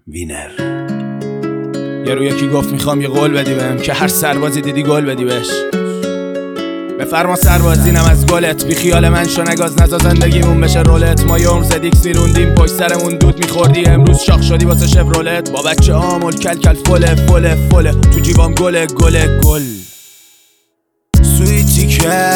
وینر. یه رو یکی گفت میخوام یه قول بدی بهم که هر سربازی دیدی گل بدی بهش. بفرما سربازینم از گلت، بی خیال من شو نگاز نزا زندگیمون بشه رولت. ما یه عمر زدیکس میروندیم پشت سرمون دود میخوردی، امروز شاخ شدی واسه شفرولت. با بچه آمول کل کل فله تو جیبام گل سویتی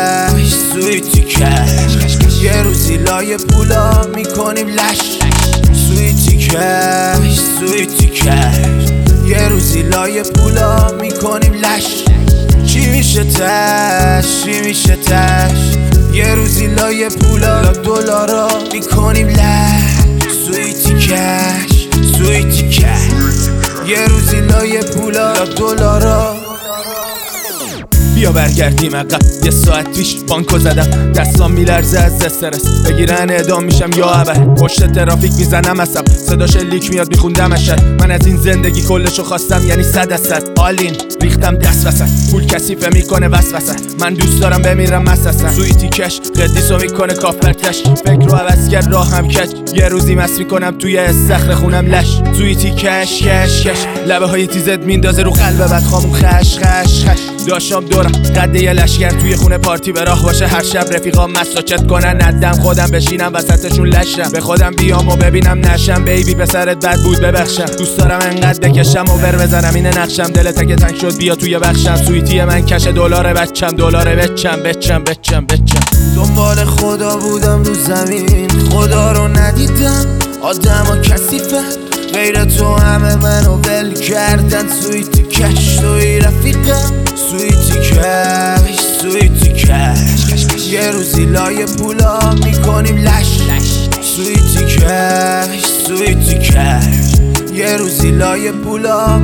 کش یه روزی لای پولا میکنیم لش. سویتی کش یه روزی لای پولا میکنیم لش. چی میشه تش یه روزی لای پولا دلارا میکنیم لش. سویتی کش یه روزی لای پولا دلارا. بیا برگردیم عقب، یه ساعت پیش بانکو زدم، دستام میلرزه از استرس، بگیرن اعدام میشم یا ابد. پشت ترافیک میزنم عصب، صداش لیک میاد میخوندم اشد. من از این زندگی کلشو خواستم یعنی 100%. آلین ریختم دست وسط، پول کثیفه میکنه وسوسه. من دوست دارم بمیرم مسسن. سویتی کش قدیسو میکنه کافرکش، فکر رو عوض کرد راه هم کج. یه روزی مس میکنم توی استخر خونم لش. سویتی کش لبه های تیزت میندازه رو قلب بدخامون خش داشتم دورم قده یه لشگر توی خونه پارتی به راه باشه. هر شب رفیقام مساچت کنن ندم خودم بشینم وسطشون لشم. به خودم بیام و ببینم نشم بیبی پسرت بد بود ببخشم. دوست دارم انقدر بکشم و ور بزنم اینه نقشم. دلت اگه تنگ شد بیا توی بخشم. سویتی من کش دلار بچم بچم. دنبال خدا بودم رو زمین، خدا رو ندیدم. آدم ها کثیفه غیر تو همه منو ول کردن. سویتی کش توی رفیقم. سویتی کش یه روزی لای پولا میکنیم لش. سویتی کش یه روزی لای پولا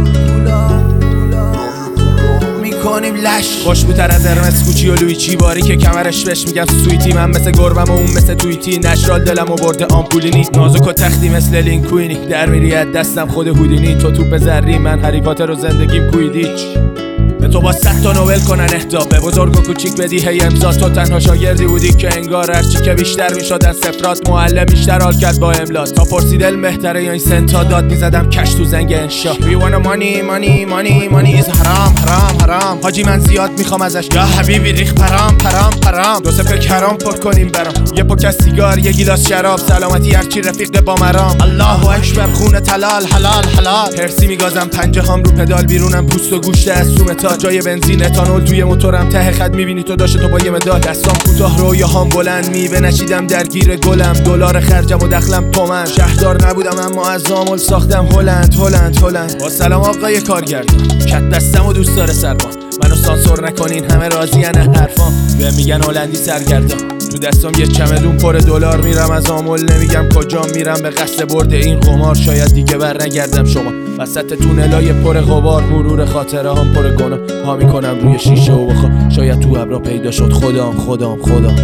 میکنیم لش. خوشبوتر از ارمس کوچی و لویچی، باری که کمرش بش میگم سویتی. من مثل گربم و اون مثل تویتی، نشرال دلم و برده آمپولینی. نازک و تختی مثل لینکوینی، در میری از دستم خود هودینی. تو توپ زری من هری پاتر و زندگیم کویدیچ. به تو با 100 تا نوبل کنن اهدا، به بزرگ و کوچیک بدی هی امضا. تو تنها شاگردی بودی که انگار هرچی که بیشتر میشدن صفرات. معلم بیشتر حال کرد با املات، تا پرسید علم بهتره یا این سنتا. داد میزدم کش تو زنگ انشا. We wanna money is حرام. حاجی من زیاد میخوام ازش، یا حبیبی ریخ پرام. دو سه پک حرام پر کنیم برام، یه پک از سیگار یه گیلاس شراب. سلامتی هرچی رفیق با مرام. الله اکبر خون حلال. هرسی میگازم پنجه هام رو پدال، بیرونم پوست و گوشت از سومتا. جای بنزین اتانول توی موتورم، ته خط میبینی تو داشته تو با یه مدال. دستام کوتاه رویاهام بلند، میوه نشیدم درگیر گلم. دلار خرجم و دخلم تومن. شهردار نبودم اما از آمل ساختم هلند. با سلام آقای کارگردان، کت دستم و دوست داره سربان. منو سانسور نکنین همه راضین حرفام. به میگن هلندی سرگردان، تو دستم یه چمدون پر دلار. میرم از آمل نمیگم کجا میرم، به قصد برد این قمار. شاید دیگه بر نگردم شما وسط تونلای پر غبار. مرور خاطره هم پر گناه ها میکنم روی شیشه و بخواه. شاید تو ابرا پیدا شد خودم.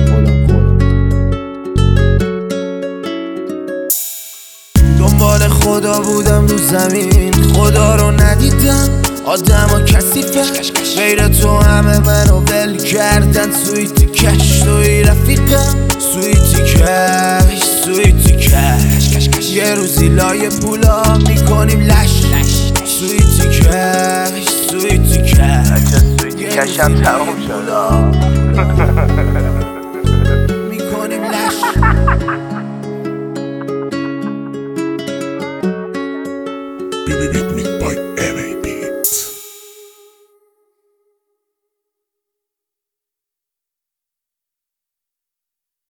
دنبال خدا بودم رو زمین، خدا رو ندیدم. آدم ها کثیفه غیر تو همه منو ول کردن. سویتی کش توی رفیقم. سویتی کش یه روزی لای پولا میکنیم لش. سویتی کش هم تموم شد میکنیم لش. Baby, beat me, bite.